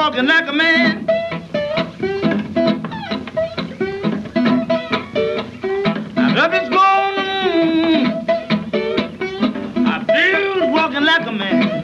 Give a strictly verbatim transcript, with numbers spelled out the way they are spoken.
walking like a man. I love is gone. I feel walking like a man.